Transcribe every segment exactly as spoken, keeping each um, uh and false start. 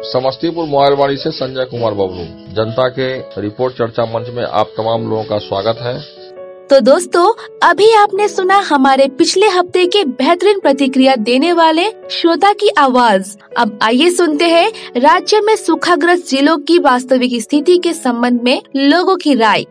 समस्तीपुर मोबाइलवाड़ी से संजय कुमार बबलू, जनता के रिपोर्ट चर्चा मंच में आप तमाम लोगों का स्वागत है। तो दोस्तों, अभी आपने सुना हमारे पिछले हफ्ते के बेहतरीन प्रतिक्रिया देने वाले श्रोता की आवाज। अब आइए सुनते हैं राज्य में सूखाग्रस्त जिलों की वास्तविक स्थिति के संबंध में लोगों की राय।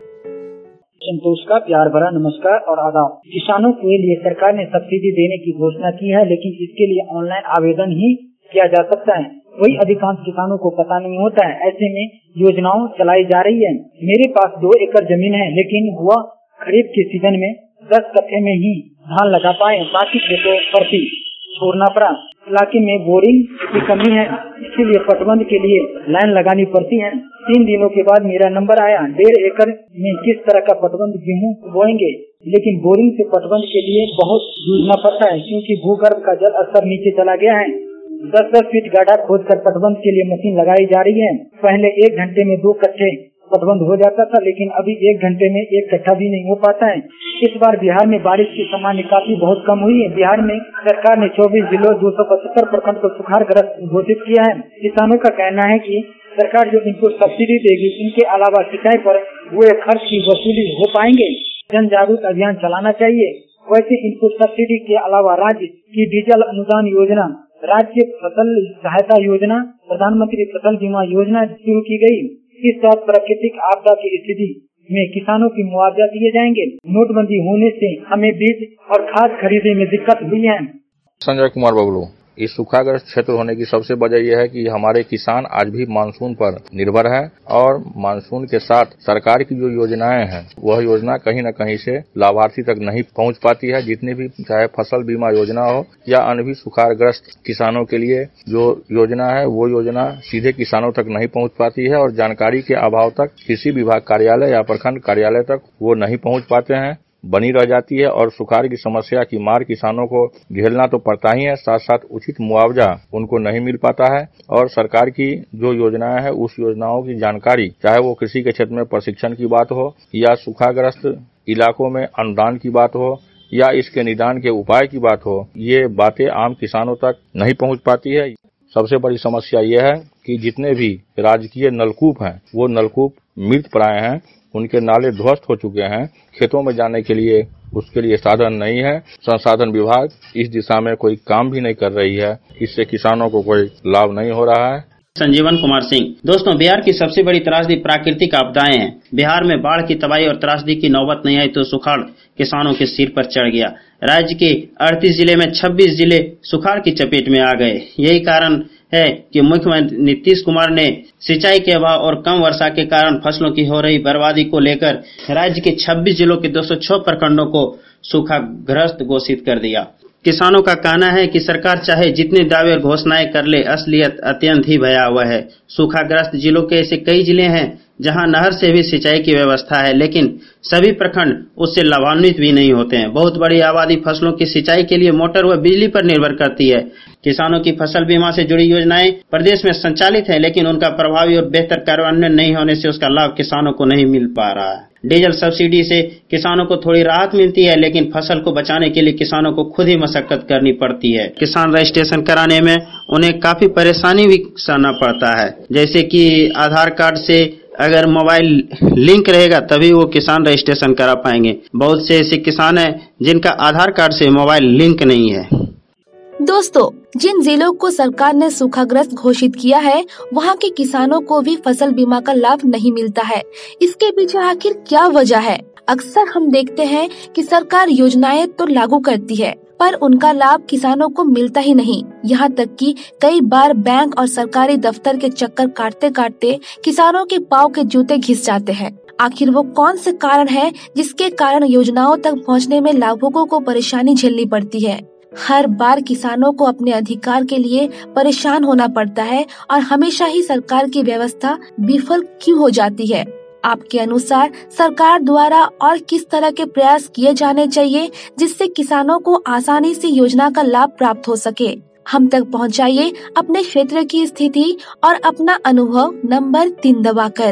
संतोष का प्यार भरा नमस्कार और आदाब। किसानों के लिए सरकार ने सब्सिडी देने की घोषणा की है, लेकिन इसके लिए ऑनलाइन आवेदन ही किया जा सकता है। वही अधिकांश किसानों को पता नहीं होता है। ऐसे में योजनाओं चलाई जा रही है। मेरे पास दो एकड़ जमीन है, लेकिन हुआ खरीफ के सीजन में दस कट्ठे में ही धान लगा पाए, बाकी खेतों पर भी छोड़ना पड़ा। इलाके में बोरिंग की कमी है, इसीलिए पटबंध के लिए लाइन लगानी पड़ती है। तीन दिनों के बाद मेरा नंबर आया। डेढ़ एकड़ में किस तरह का पटबंध गेहूँ बोएंगे, लेकिन बोरिंग से पटबंध के लिए बहुत जूझना पड़ता है, क्योंकि भूगर्भ का जल स्तर नीचे चला गया है। दस दस फीट गड्ढा खोदकर पटबंध के लिए मशीन लगाई जा रही है। पहले एक घंटे में दो कट्ठे पटबंध हो जाता था, लेकिन अभी एक घंटे में एक कट्ठा भी नहीं हो पाता है। इस बार बिहार में बारिश की सामान्य काफी बहुत कम हुई है। बिहार में सरकार ने चौबीस जिलों दो सौ पचहत्तर प्रखंड को सुखाड़ग्रस्त घोषित किया है। किसानों का कहना है कि सरकार जो इनको सब्सिडी देगी, इनके अलावा सिंचाई पर हुए खर्च की वसूली हो पाएंगे। जन जागरूक अभियान चलाना चाहिए। वैसे इनको सब्सिडी के अलावा राज्य की डीजल अनुदान योजना, राज्य फसल सहायता योजना, प्रधानमंत्री फसल बीमा योजना शुरू की गई। इस तहत प्राकृतिक आपदा की स्थिति में किसानों की मुआवजा दिए जाएंगे। नोटबंदी होने से हमें बीज और खाद खरीदने में दिक्कत हुई है। संजय कुमार बबलू, इस सूखाग्रस्त क्षेत्र होने की सबसे वजह यह है कि हमारे किसान आज भी मानसून पर निर्भर है और मानसून के साथ सरकार की जो योजनाएं हैं वह योजना कहीं न कहीं से लाभार्थी तक नहीं पहुंच पाती है। जितनी भी चाहे फसल बीमा योजना हो या अन्य भी सूखाग्रस्त किसानों के लिए जो योजना है वो योजना सीधे किसानों तक नहीं पहुंच पाती है और जानकारी के अभाव तक कृषि विभाग कार्यालय या प्रखंड कार्यालय तक वो नहीं पहुंच पाते हैं, बनी रह जाती है और सुखाड़ की समस्या की मार किसानों को झेलना तो पड़ता ही है, साथ साथ उचित मुआवजा उनको नहीं मिल पाता है। और सरकार की जो योजनाएं हैं उस योजनाओं की जानकारी, चाहे वो कृषि के क्षेत्र में प्रशिक्षण की बात हो या सूखाग्रस्त इलाकों में अनुदान की बात हो या इसके निदान के उपाय की बात हो, ये बातें आम किसानों तक नहीं पहुंच पाती है। सबसे बड़ी समस्या ये है कि जितने भी राजकीय नलकूप हैं वो नलकूप मृत प्राय हैं, उनके नाले ध्वस्त हो चुके हैं। खेतों में जाने के लिए उसके लिए साधन नहीं है। संसाधन विभाग इस दिशा में कोई काम भी नहीं कर रही है। इससे किसानों को कोई लाभ नहीं हो रहा है। संजीवन कुमार सिंह, दोस्तों, बिहार की सबसे बड़ी त्रासदी प्राकृतिक आपदाएं हैं। बिहार में बाढ़ की तबाही और त्रासदी की नौबत नहीं आई तो सुखाड़ किसानों के सिर पर चढ़ गया। राज्य के अड़तीस जिले में छब्बीस जिले सुखाड़ की चपेट में आ गए। यही कारण है कि मुख्यमंत्री नीतीश कुमार ने सिंचाई के अभाव और कम वर्षा के कारण फसलों की हो रही बर्बादी को लेकर राज्य के छब्बीस जिलों के दो सौ छह प्रखंडों को सूखाग्रस्त घोषित कर दिया। किसानों का कहना है कि सरकार चाहे जितने दावे और घोषणाएं कर ले, असलियत अत्यंत ही भयावह है। सूखाग्रस्त जिलों के ऐसे कई जिले हैं जहां नहर से भी सिंचाई की व्यवस्था है, लेकिन सभी प्रखंड उससे लाभान्वित भी नहीं होते हैं। बहुत बड़ी आबादी फसलों की सिंचाई के लिए मोटर व बिजली पर निर्भर करती है। किसानों की फसल बीमा से जुड़ी योजनाएं प्रदेश में संचालित है, लेकिन उनका प्रभावी और बेहतर कार्यान्वयन नहीं होने से उसका लाभ किसानों को नहीं मिल पा रहा है। डीजल सब्सिडी से किसानों को थोड़ी राहत मिलती है, लेकिन फसल को बचाने के लिए किसानों को खुद ही मशक्कत करनी पड़ती है। किसान रजिस्ट्रेशन कराने में उन्हें काफी परेशानी भी सहना पड़ता है, जैसे कि आधार कार्ड से अगर मोबाइल लिंक रहेगा तभी वो किसान रजिस्ट्रेशन करा पाएंगे। बहुत से ऐसे किसान हैं जिनका आधार कार्ड से मोबाइल लिंक नहीं है। दोस्तों, जिन जिलों को सरकार ने सूखाग्रस्त घोषित किया है वहाँ के किसानों को भी फसल बीमा का लाभ नहीं मिलता है। इसके पीछे आखिर क्या वजह है? अक्सर हम देखते हैं कि सरकार योजनाएं तो लागू करती है पर उनका लाभ किसानों को मिलता ही नहीं। यहाँ तक कि कई बार बैंक और सरकारी दफ्तर के चक्कर काटते काटते किसानों के पाँव के जूते घिस जाते हैं। आखिर वो कौन से कारण है जिसके कारण योजनाओं तक पहुँचने में लाभुकों को परेशानी झेलनी पड़ती है? हर बार किसानों को अपने अधिकार के लिए परेशान होना पड़ता है और हमेशा ही सरकार की व्यवस्था विफल क्यों हो जाती है? आपके अनुसार सरकार द्वारा और किस तरह के प्रयास किए जाने चाहिए जिससे किसानों को आसानी से योजना का लाभ प्राप्त हो सके? हम तक पहुंचाइए अपने क्षेत्र की स्थिति और अपना अनुभव नंबर तीन दबाकर।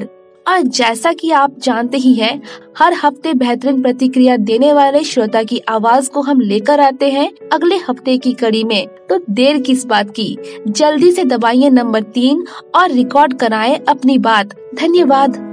और जैसा कि आप जानते ही हैं, हर हफ्ते बेहतरीन प्रतिक्रिया देने वाले श्रोता की आवाज को हम लेकर आते हैं अगले हफ्ते की कड़ी में। तो देर किस बात की, जल्दी से दबाइए नंबर तीन और रिकॉर्ड कराएं अपनी बात। धन्यवाद।